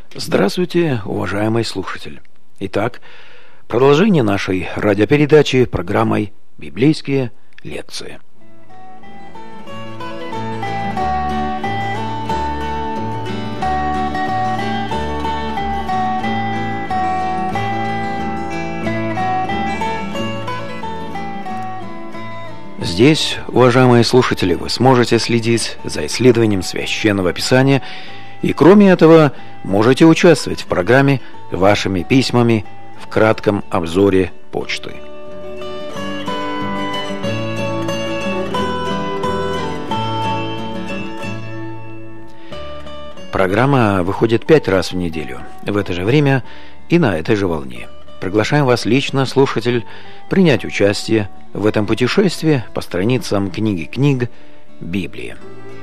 Здравствуйте, уважаемый слушатель. Итак, продолжение нашей радиопередачи программой «Библейские лекции». Здесь, уважаемые слушатели, вы сможете следить за исследованием Священного Писания и, кроме этого, можете участвовать в программе вашими письмами в кратком обзоре почты. Программа выходит 5 раз в неделю, в это же время и на этой же волне. Приглашаем вас лично, слушатель, принять участие в этом путешествии по страницам книги книг Библии.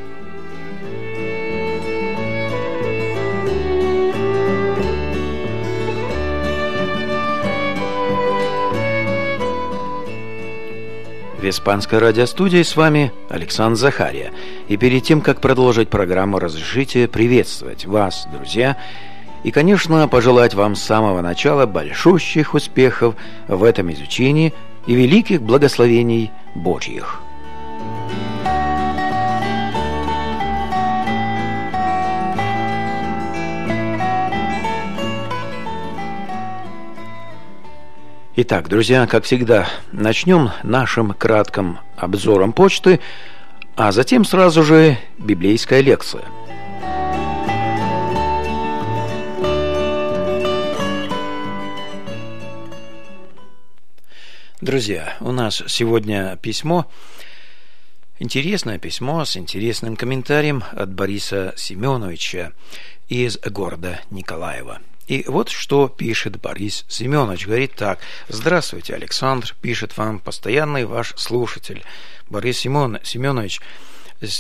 В испанской радиостудии с вами Александр Захария. И перед тем, как продолжить программу, разрешите приветствовать вас, друзья, и, конечно, пожелать вам с самого начала большущих успехов в этом изучении и великих благословений Божьих. Итак, друзья, как всегда, начнем нашим кратким обзором почты, а затем сразу же библейская лекция. Друзья, у нас сегодня письмо, интересное письмо с интересным комментарием от Бориса Семеновича из города Николаева. И вот что пишет Борис Семенович. Говорит так: «Здравствуйте, Александр, пишет вам постоянный ваш слушатель Борис Семенович. С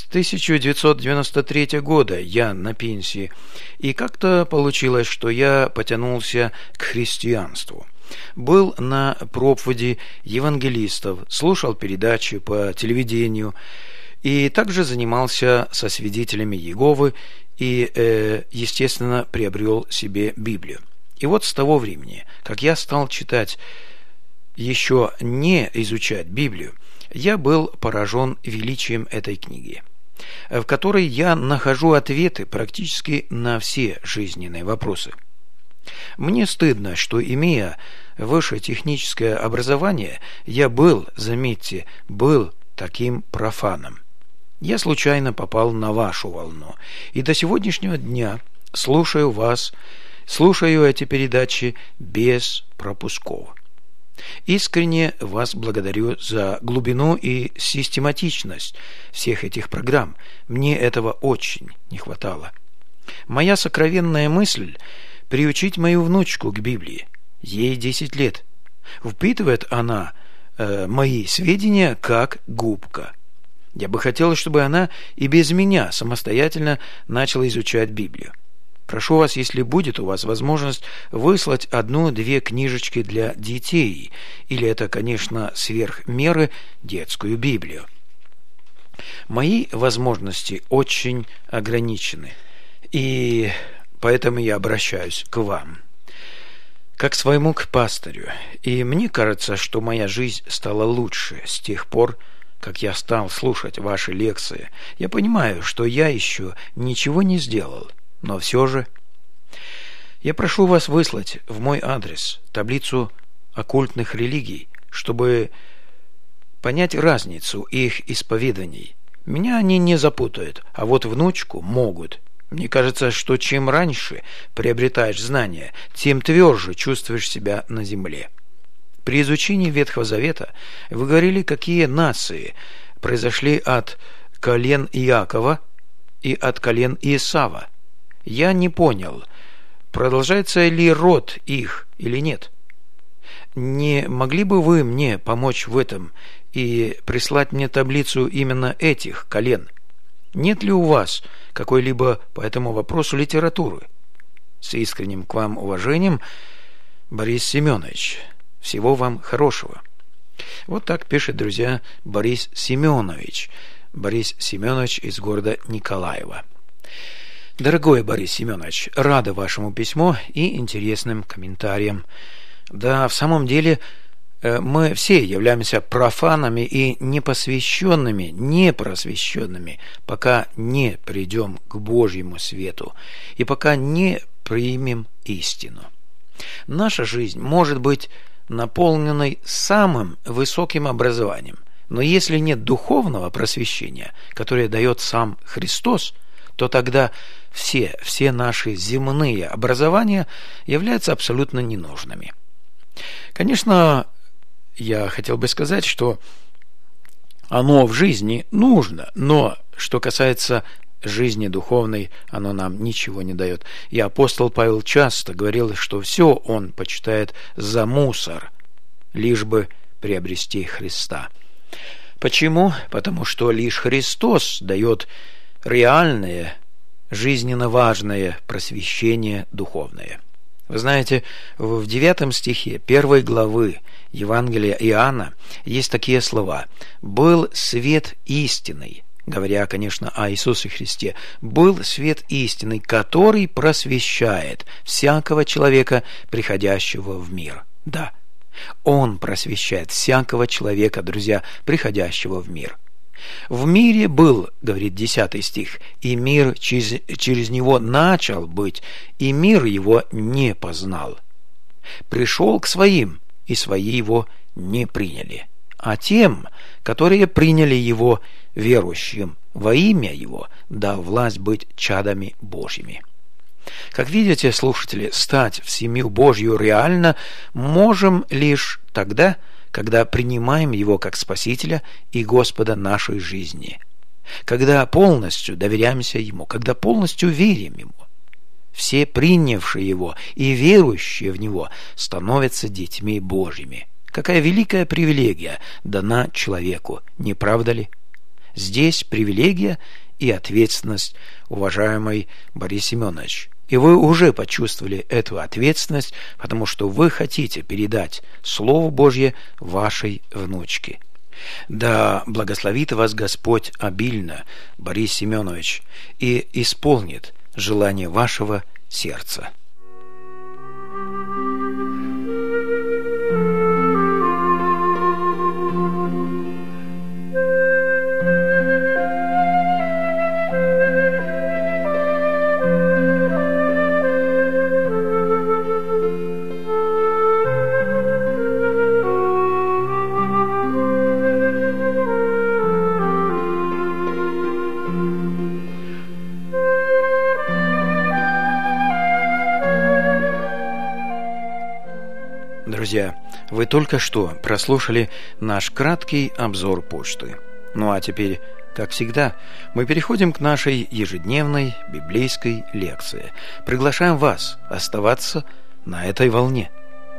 1993 года я на пенсии, и как-то получилось, что я потянулся к христианству. Был на проповеди евангелистов, слушал передачи по телевидению и также занимался со свидетелями Иеговы и, естественно, приобрел себе Библию. И вот с того времени, как я стал читать, еще не изучать Библию, я был поражен величием этой книги, в которой я нахожу ответы практически на все жизненные вопросы. Мне стыдно, что, имея высшее техническое образование, я был, заметьте, таким профаном. Я случайно попал на вашу волну, и до сегодняшнего дня слушаю вас, слушаю эти передачи без пропусков. Искренне вас благодарю за глубину и систематичность всех этих программ. Мне этого очень не хватало. Моя сокровенная мысль – приучить мою внучку к Библии. Ей 10 лет. Впитывает она мои сведения как губка. Я бы хотел, чтобы она и без меня самостоятельно начала изучать Библию. Прошу вас, если будет у вас возможность, выслать 1-2 книжечки для детей, или это, конечно, сверх меры, детскую Библию. Мои возможности очень ограничены, и поэтому я обращаюсь к вам, как своему к пастырю, и мне кажется, что моя жизнь стала лучше с тех пор, как я стал слушать ваши лекции. Я понимаю, что я еще ничего не сделал, но все же я прошу вас выслать в мой адрес таблицу оккультных религий, чтобы понять разницу их исповеданий. Меня они не запутают, а вот внучку могут. Мне кажется, что чем раньше приобретаешь знания, тем тверже чувствуешь себя на земле. При изучении Ветхого Завета вы говорили, какие нации произошли от колен Иакова и от колен Исава. Я не понял, продолжается ли род их или нет. Не могли бы вы мне помочь в этом и прислать мне таблицу именно этих колен? Нет ли у вас какой-либо по этому вопросу литературы? С искренним к вам уважением, Борис Семенович. Всего вам хорошего. Вот так пишет, друзья, Борис Семенович. Борис Семенович из города Николаева. Дорогой Борис Семенович, рада вашему письму и интересным комментариям. Да, в самом деле, мы все являемся профанами и непосвященными, непросвещенными, пока не придем к Божьему свету и пока не примем истину. Наша жизнь может быть наполненной самым высоким образованием, но если нет духовного просвещения, которое дает сам Христос, то тогда все наши земные образования являются абсолютно ненужными. Конечно, я хотел бы сказать, что оно в жизни нужно, но что касается жизни духовной, оно нам ничего не дает. И апостол Павел часто говорил, что все он почитает за мусор, лишь бы приобрести Христа. Почему? Потому что лишь Христос дает реальное, жизненно важное просвещение духовное. Вы знаете, в 9 стихе 1 главы Евангелия Иоанна есть такие слова: «Был свет истинный», говоря, конечно, о Иисусе Христе, «был свет истинный, который просвещает всякого человека, приходящего в мир». Да, Он просвещает всякого человека, друзья, приходящего в мир. «В мире был, — говорит 10 стих, — и мир через него начал быть, и мир его не познал. Пришел к своим, и свои его не приняли. А тем, которые приняли его, верующим во имя его, дал власть быть чадами Божьими». Как видите, слушатели, стать в семью Божью реально можем лишь тогда, когда принимаем Его как Спасителя и Господа нашей жизни, когда полностью доверяемся Ему, когда полностью верим Ему. Все принявшие Его и верующие в Него становятся детьми Божьими. Какая великая привилегия дана человеку, не правда ли? Здесь привилегия и ответственность, уважаемый Борис Семенович. И вы уже почувствовали эту ответственность, потому что вы хотите передать Слово Божье вашей внучке. Да благословит вас Господь обильно, Борис Семенович, и исполнит желание вашего сердца. Друзья, вы только что прослушали наш краткий обзор почты. Ну а теперь, как всегда, мы переходим к нашей ежедневной библейской лекции. Приглашаем вас оставаться на этой волне.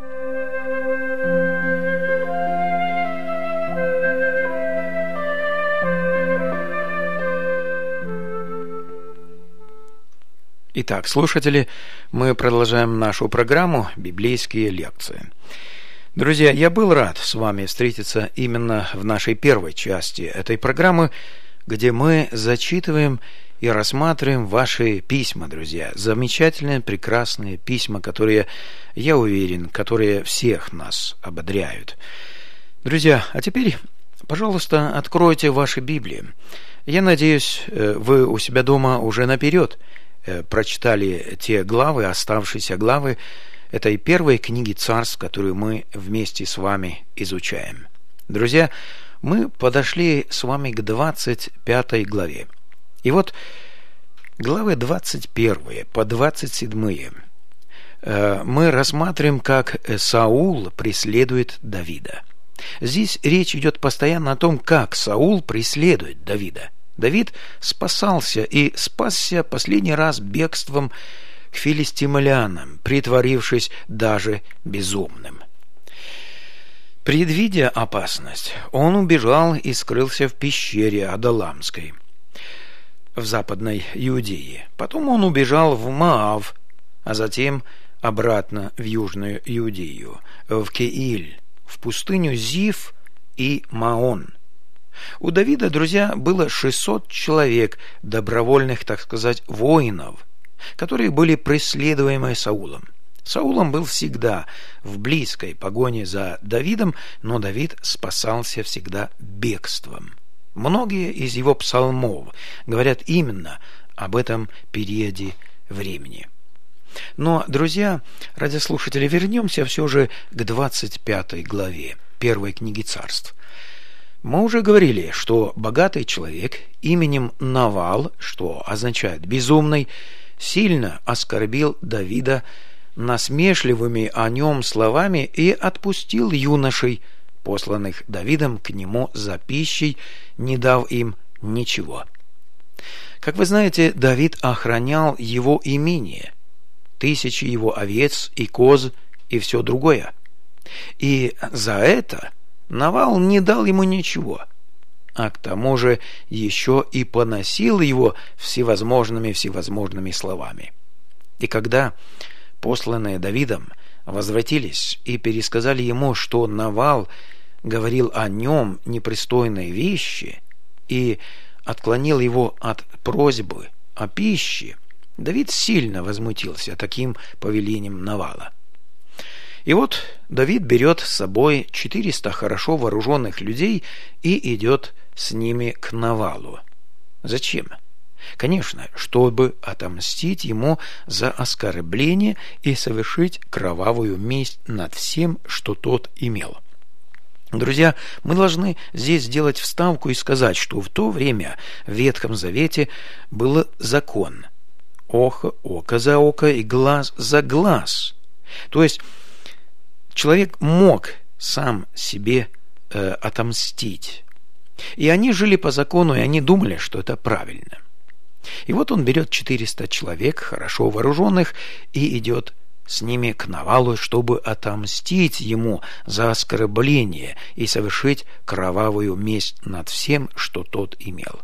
Итак, слушатели, мы продолжаем нашу программу «Библейские лекции». Друзья, я был рад с вами встретиться именно в нашей первой части этой программы, где мы зачитываем и рассматриваем ваши письма, друзья. Замечательные, прекрасные письма, которые, я уверен, которые всех нас ободряют. Друзья, а теперь, пожалуйста, откройте ваши Библии. Я надеюсь, вы у себя дома уже наперед прочитали те главы, оставшиеся главы этой первой книги Царств, которую мы вместе с вами изучаем. Друзья, мы подошли с вами к 25 главе. И вот главы 21 по 27 мы рассматриваем, как Саул преследует Давида. Здесь речь идет постоянно о том, как Саул преследует Давида. Давид спасался и спасся последний раз бегством к филистимлянам, притворившись даже безумным. Предвидя опасность, он убежал и скрылся в пещере Адалламской в западной Иудее. Потом он убежал в Моав, а затем обратно в южную Иудею, в Кеиль, в пустыню Зиф и Маон. У Давида, друзья, было 600 человек, добровольных, так сказать, воинов, которые были преследуемы Саулом. Саулом был всегда в близкой погоне за Давидом, но Давид спасался всегда бегством. Многие из его псалмов говорят именно об этом периоде времени. Но, друзья, радиослушатели, вернемся все же к 25 главе первой книги Царств. Мы уже говорили, что богатый человек именем Навал, что означает безумный, сильно оскорбил Давида насмешливыми о нем словами и отпустил юношей, посланных Давидом к нему за пищей, не дав им ничего. Как вы знаете, Давид охранял его имение, тысячи его овец и коз и все другое. И за это Навал не дал ему ничего, а к тому же еще и поносил его всевозможными словами. И когда посланные Давидом возвратились и пересказали ему, что Навал говорил о нем непристойные вещи и отклонил его от просьбы о пище, Давид сильно возмутился таким повелением Навала. И вот Давид берет с собой 400 хорошо вооруженных людей и идет с ними к Навалу. Зачем? Конечно, чтобы отомстить ему за оскорбление и совершить кровавую месть над всем, что тот имел. Друзья, мы должны здесь сделать вставку и сказать, что в то время в Ветхом Завете был закон: око за око и глаз за глаз. То есть человек мог сам себе отомстить. И они жили по закону, и они думали, что это правильно. И вот он берет 400 человек, хорошо вооруженных, и идет с ними к Навалу, чтобы отомстить ему за оскорбление и совершить кровавую месть над всем, что тот имел.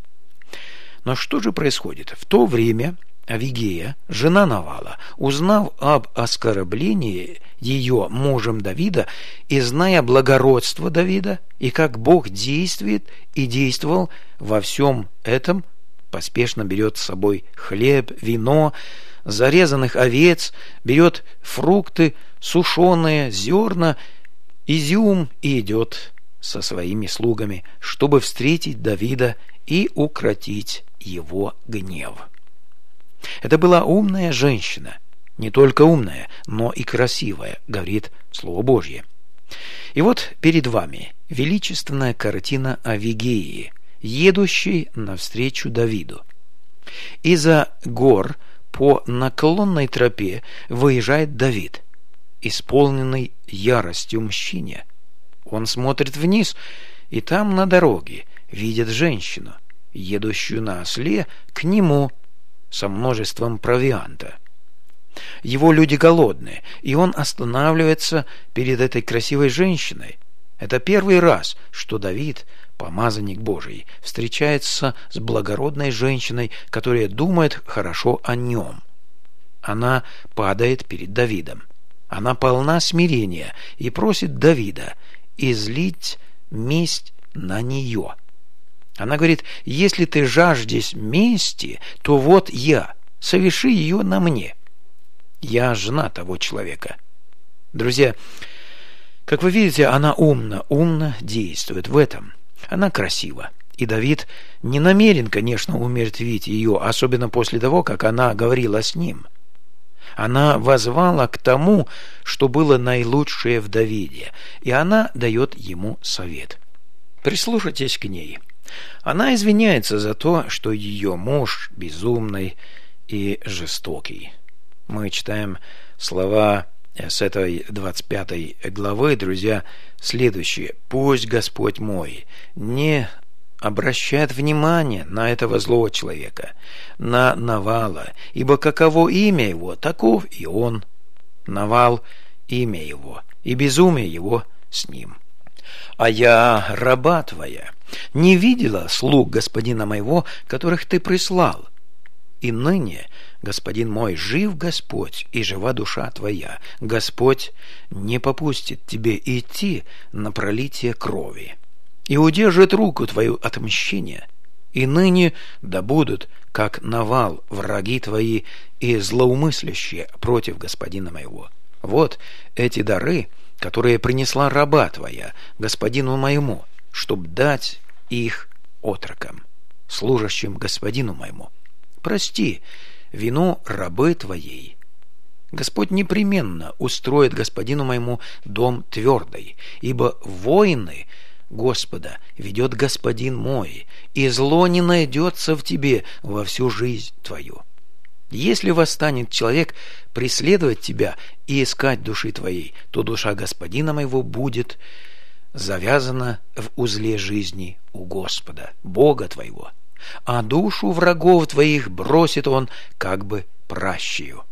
Но что же происходит? В то время Авигея, жена Навала, узнав об оскорблении ее мужем Давида и зная благородство Давида и как Бог действует и действовал во всем этом, поспешно берет с собой хлеб, вино, зарезанных овец, берет фрукты, сушеные, зерна, изюм и идет со своими слугами, чтобы встретить Давида и укротить его гнев. Это была умная женщина, не только умная, но и красивая, говорит Слово Божье. И вот перед вами величественная картина Авигеи, едущей навстречу Давиду. Из-за гор по наклонной тропе выезжает Давид, исполненный яростью мщения. Он смотрит вниз, и там на дороге видит женщину, едущую на осле к нему со множеством провианта. Его люди голодные, и он останавливается перед этой красивой женщиной. Это первый раз, что Давид, помазанник Божий, встречается с благородной женщиной, которая думает хорошо о нем. Она падает перед Давидом. Она полна смирения и просит Давида излить месть на нее. Она говорит: если ты жаждешь мести, то вот я, соверши ее на мне. Я жена того человека. Друзья, как вы видите, она умно действует в этом. Она красива. И Давид не намерен, конечно, умертвить ее, особенно после того, как она говорила с ним. Она воззвала к тому, что было наилучшее в Давиде, и она дает ему совет. Прислушайтесь к ней. Она извиняется за то, что ее муж безумный и жестокий. Мы читаем слова с этой 25 главы, друзья, следующие: «Пусть Господь мой не обращает внимания на этого злого человека, на Навала, ибо каково имя его, таков и он. Навал – имя его, и безумие его с ним. А я, раба твоя, не видела слуг господина моего, которых ты прислал. И ныне, господин мой, жив Господь, и жива душа твоя. Господь не попустит тебе идти на пролитие крови». и удержит руку твою от мщения. И ныне да будут, как навал, враги твои и злоумыслящие против господина моего. Вот эти дары, которые принесла раба твоя господину моему, чтоб дать их отрокам, служащим господину моему. Прости вину рабы твоей. Господь непременно устроит господину моему дом твердый, ибо воины Господа ведет господин мой, и зло не найдется в тебе во всю жизнь твою. Если восстанет человек преследовать тебя и искать души твоей, то душа господина моего будет завязана в узле жизни у Господа, Бога твоего, а душу врагов твоих бросит он как бы пращею.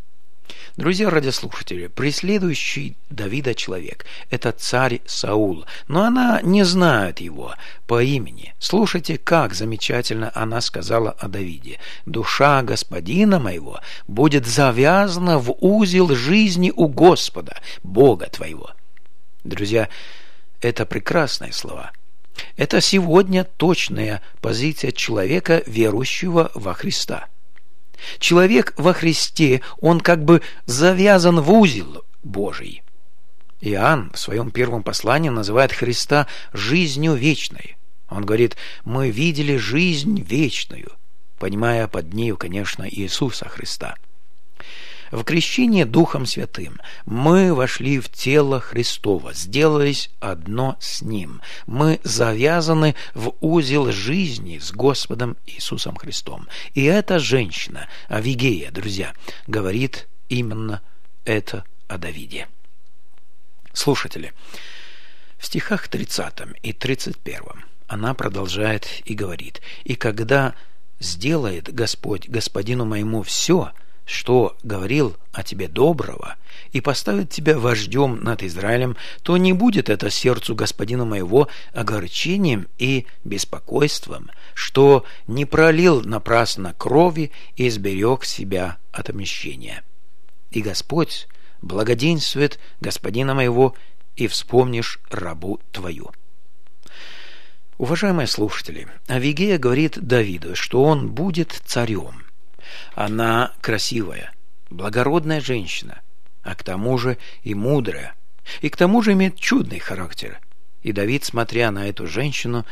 Друзья радиослушатели, преследующий Давида человек – это царь Саул, но она не знает его по имени. Слушайте, как замечательно она сказала о Давиде. «Душа господина моего будет завязана в узел жизни у Господа, Бога твоего». Друзья, это прекрасные слова. Это сегодня точная позиция человека, верующего во Христа. Человек во Христе, он как бы завязан в узел Божий. Иоанн в своем первом послании называет Христа жизнью вечной. Он говорит: мы видели жизнь вечную, понимая под нею, конечно, Иисуса Христа. В крещении Духом Святым мы вошли в тело Христово, сделались одно с Ним. Мы завязаны в узел жизни с Господом Иисусом Христом. И эта женщина, Авигея, друзья, говорит именно это о Давиде. Слушатели, в стихах 30 и 31 она продолжает и говорит: «И когда сделает Господь господину моему все, что говорил о тебе доброго, и поставит тебя вождем над Израилем, то не будет это сердцу господина моего огорчением и беспокойством, что не пролил напрасно крови и сберег себя от мщения. И Господь благоденствует господина моего, и вспомнишь рабу твою». Уважаемые слушатели, Авигея говорит Давиду, что он будет царем. Она красивая, благородная женщина, а к тому же и мудрая, и к тому же имеет чудный характер. И Давид, смотря на эту женщину,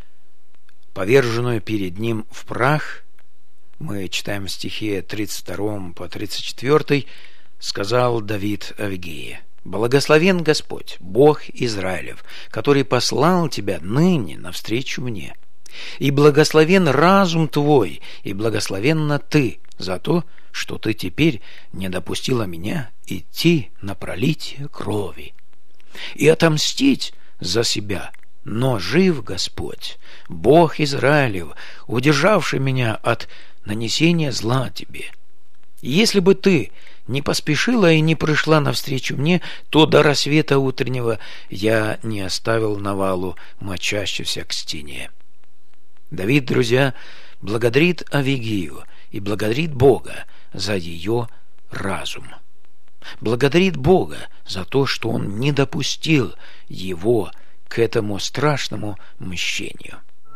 поверженную перед ним в прах, мы читаем в стихе 32 по 34, сказал Давид Авигее: «Благословен Господь, Бог Израилев, который послал тебя ныне навстречу мне. И благословен разум твой, и благословенна ты за то, что ты теперь не допустила меня идти на пролитие крови и отомстить за себя. Но жив Господь, Бог Израилев, удержавший меня от нанесения зла тебе. Если бы ты не поспешила и не пришла навстречу мне, то до рассвета утреннего я не оставил навалу, мочащегося к стене». Давид, друзья, благодарит Авигею и благодарит Бога за ее разум. Благодарит Бога за то, что он не допустил его к этому страшному мщению.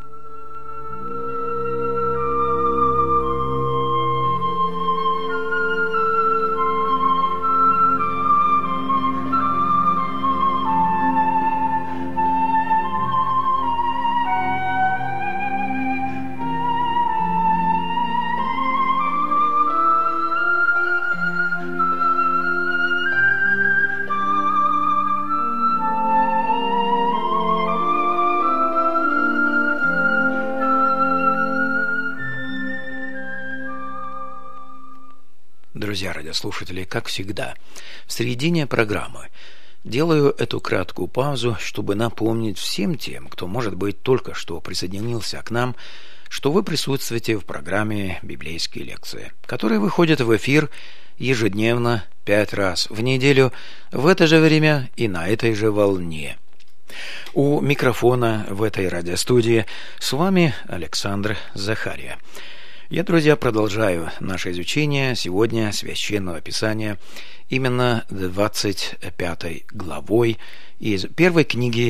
Друзья радиослушатели, как всегда, в середине программы делаю эту краткую паузу, чтобы напомнить всем тем, кто, может быть, только что присоединился к нам, что вы присутствуете в программе «Библейские лекции», которая выходит в эфир ежедневно 5 раз в неделю в это же время и на этой же волне. У микрофона в этой радиостудии с вами Александр Захария. Я, друзья, продолжаю наше изучение сегодня Священного Писания именно 25 главой из первой книги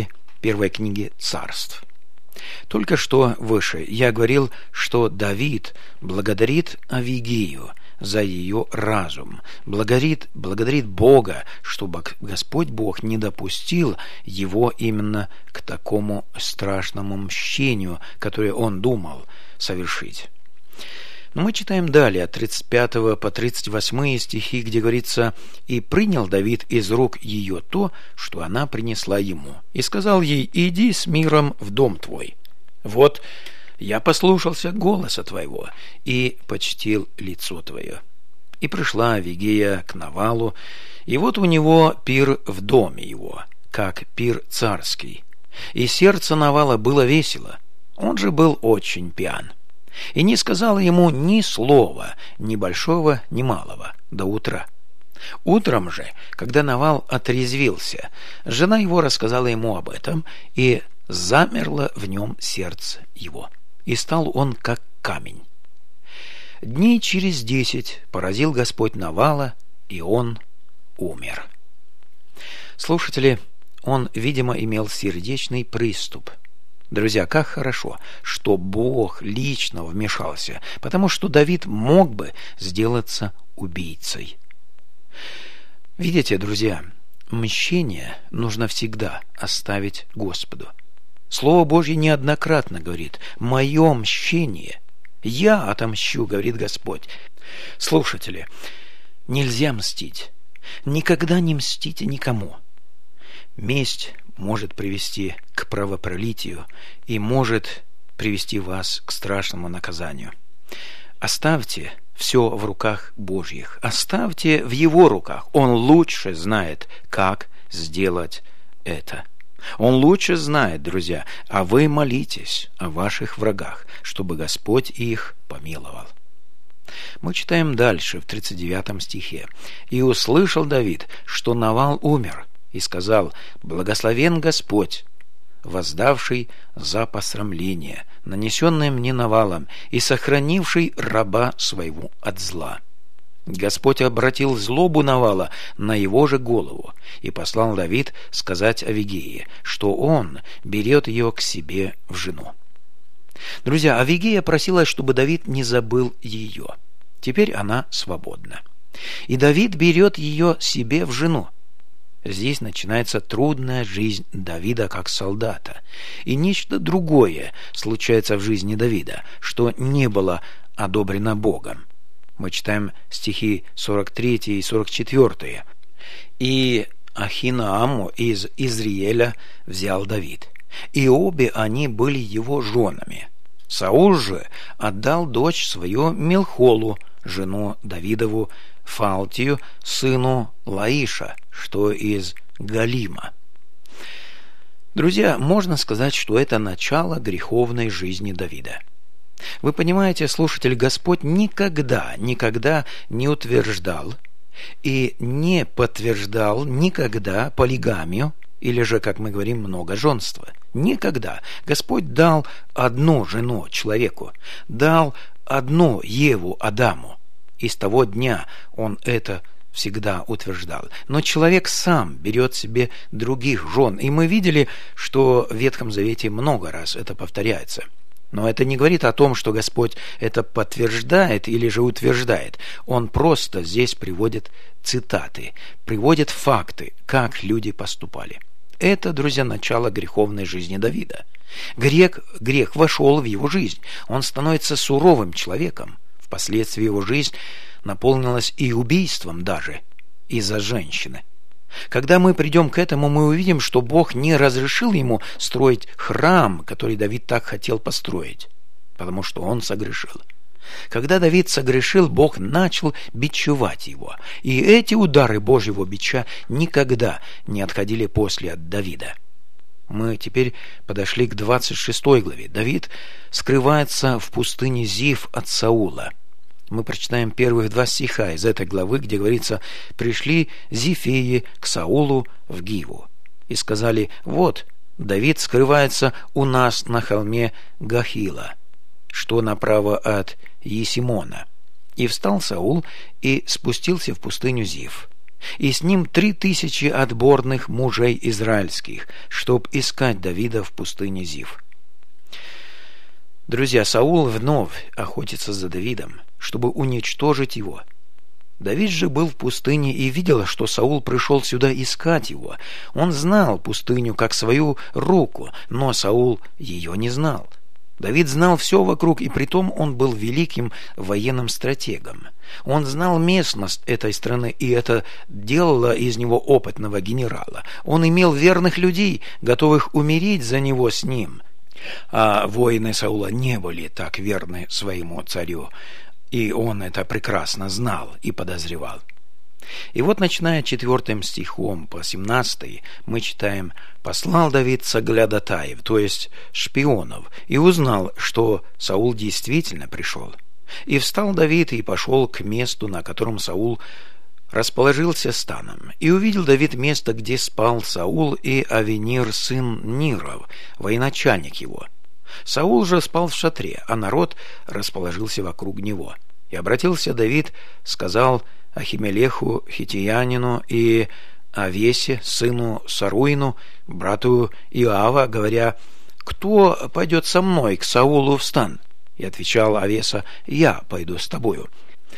первой книге Царств. Только что выше я говорил, что Давид благодарит Авигею за ее разум, благодарит Бога, чтобы Господь Бог не допустил его именно к такому страшному мщению, которое он думал совершить. Но мы читаем далее, от 35 по 38 стихи, где говорится: «И принял Давид из рук ее то, что она принесла ему, и сказал ей: иди с миром в дом твой. Вот я послушался голоса твоего и почтил лицо твое. И пришла Авигея к Навалу, и вот у него пир в доме его, как пир царский. И сердце Навала было весело, он же был очень пьян. И не сказала ему ни слова, ни большого, ни малого, до утра. Утром же, когда Навал отрезвился, жена его рассказала ему об этом, и замерло в нем сердце его, и стал он как камень. Дней через 10 поразил Господь Навала, и он умер». Слушатели, он, видимо, имел сердечный приступ. Друзья, как хорошо, что Бог лично вмешался, потому что Давид мог бы сделаться убийцей. Видите, друзья, мщение нужно всегда оставить Господу. Слово Божье неоднократно говорит: «Мое мщение, я отомщу», говорит Господь. Слушатели, нельзя мстить. Никогда не мстите никому. Месть может привести к кровопролитию и может привести вас к страшному наказанию. Оставьте все в руках Божьих. Оставьте в Его руках. Он лучше знает, как сделать это. Он лучше знает, друзья, а вы молитесь о ваших врагах, чтобы Господь их помиловал. Мы читаем дальше, в 39 стихе. «И услышал Давид, что Навал умер, и сказал: благословен Господь, воздавший за посрамление, нанесенное мне Навалом, и сохранивший раба своего от зла. Господь обратил злобу Навала на его же голову, и послал Давид сказать Авигее, что он берет ее к себе в жену». Друзья, Авигея просила, чтобы Давид не забыл ее. Теперь она свободна. И Давид берет ее себе в жену. Здесь начинается трудная жизнь Давида как солдата. И нечто другое случается в жизни Давида, что не было одобрено Богом. Мы читаем стихи 43 и 44. «И Ахинааму из Изриэля взял Давид, и обе они были его женами. Саул же отдал дочь свою Милхолу, жену Давидову, Фалтию, сыну Лаиша, что из Галима». Друзья, можно сказать, что это начало греховной жизни Давида. Вы понимаете, слушатель, Господь никогда не утверждал и не подтверждал никогда полигамию, или же, как мы говорим, многоженство. Никогда. Господь дал одну жену человеку, дал одну Еву Адаму. И с того дня он это всегда утверждал. Но человек сам берет себе других жен. И мы видели, что в Ветхом Завете много раз это повторяется. Но это не говорит о том, что Господь это подтверждает или же утверждает. Он просто здесь приводит цитаты, приводит факты, как люди поступали. Это, друзья, начало греховной жизни Давида. Грех вошел в его жизнь. Он становится суровым человеком. Впоследствии его жизнь наполнилась и убийством даже из-за женщины. Когда мы придем к этому, мы увидим, что Бог не разрешил ему строить храм, который Давид так хотел построить, потому что он согрешил. Когда Давид согрешил, Бог начал бичевать его, и эти удары Божьего бича никогда не отходили после от Давида. Мы теперь подошли к 26 главе. Давид скрывается в пустыне Зиф от Саула. Мы прочитаем первых 2 стиха из этой главы, где говорится: «Пришли зифеи к Саулу в Гиву и сказали: вот, Давид скрывается у нас на холме Гахила, что направо от Есимона. И встал Саул и спустился в пустыню Зиф. и с ним 3000 отборных мужей израильских, чтоб искать Давида в пустыне Зив. Друзья, Саул вновь охотится за Давидом, чтобы уничтожить его. Давид же был в пустыне и видел, что Саул пришел сюда искать его. Он знал пустыню как свою руку, но Саул ее не знал. Давид знал все вокруг, и притом он был великим военным стратегом. Он знал местность этой страны, и это делало из него опытного генерала. Он имел верных людей, готовых умереть за него с ним. А воины Саула не были так верны своему царю, и он это прекрасно знал и подозревал. И вот, начиная 4 стихом по 17, мы читаем: «Послал Давид соглядатаев», то есть шпионов, и узнал, что Саул действительно пришел. И встал Давид и пошел к месту, на котором Саул расположился станом. И увидел Давид место, где спал Саул и Авенир, сын Ниров, военачальник его. Саул же спал в шатре, а народ расположился вокруг него. И обратился Давид, сказал Ахимелеху хитиянину и Авесе, сыну Саруину, брату Иоава, говоря: «Кто пойдет со мной к Саулу в стан?» И отвечал Авеса: «Я пойду с тобою».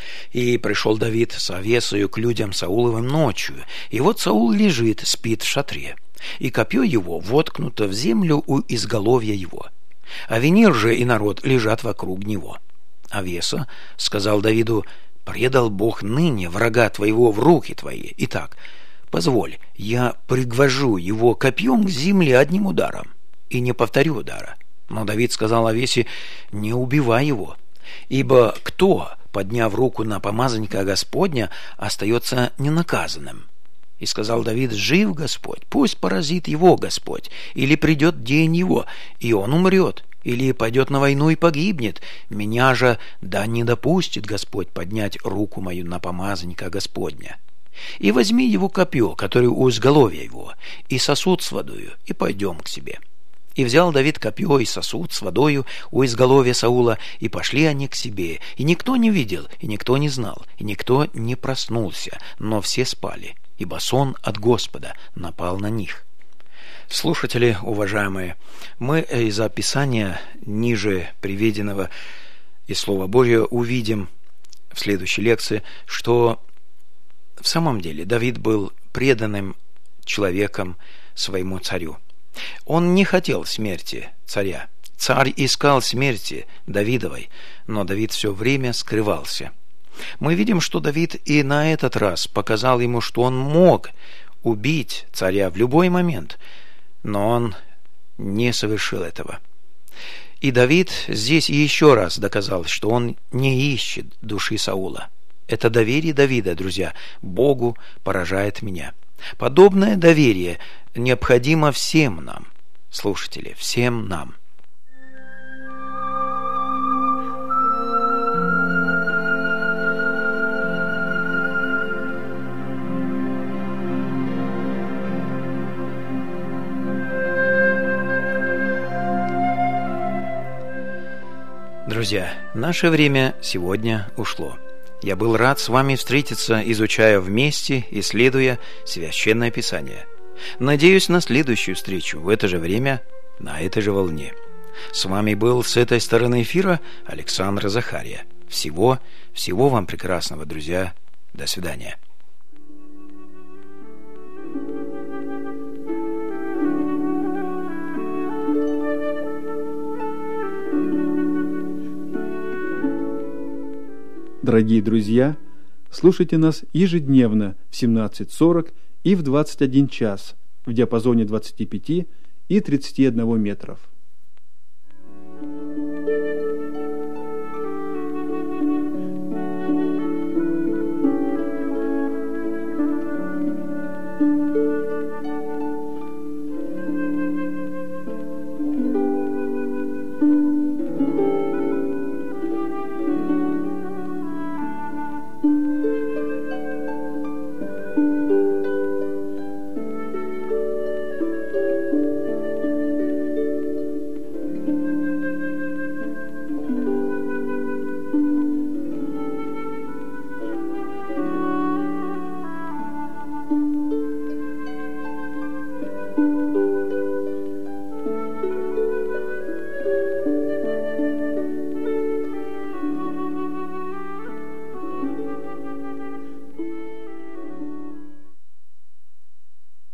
И пришел Давид с Авесою к людям Сауловым ночью, и вот Саул лежит, спит в шатре, и копье его воткнуто в землю у изголовья его. Авенир же и народ лежат вокруг него. Авеса сказал Давиду: «Предал Бог ныне врага твоего в руки твои. Итак, позволь, я пригвожу его копьем к земле одним ударом, и не повторю удара». Но Давид сказал Авесе: «Не убивай его, ибо кто, подняв руку на помазанника Господня, остается ненаказанным?» И сказал Давид: «Жив Господь, пусть поразит его Господь, или придет день его, и он умрет, или пойдет на войну и погибнет. Меня же да не допустит Господь поднять руку мою на помазанника Господня. И возьми его копье, которое у изголовья его, и сосуд с водою, и пойдем к себе». И взял Давид копье и сосуд с водою у изголовья Саула, и пошли они к себе. И никто не видел, и никто не знал, и никто не проснулся, но все спали, ибо сон от Господа напал на них. Слушатели, уважаемые, мы из описания ниже приведенного из Слова Божьего увидим в следующей лекции, что в самом деле Давид был преданным человеком своему царю. Он не хотел смерти царя. Царь искал смерти Давидовой, но Давид все время скрывался. Мы видим, что Давид и на этот раз показал ему, что он мог убить царя в любой момент, но он не совершил этого. И Давид здесь еще раз доказал, что он не ищет души Саула. Это доверие Давида, друзья, Богу поражает меня. Подобное доверие необходимо всем нам, слушатели, всем нам. Друзья, наше время сегодня ушло. Я был рад с вами встретиться, изучая вместе, исследуя Священное Писание. Надеюсь на следующую встречу в это же время, на этой же волне. С вами был с этой стороны эфира Александр Захария. Всего вам прекрасного, друзья. До свидания. Дорогие друзья, слушайте нас ежедневно в 17:40 и в 21 час в диапазоне 25 и 31 метров.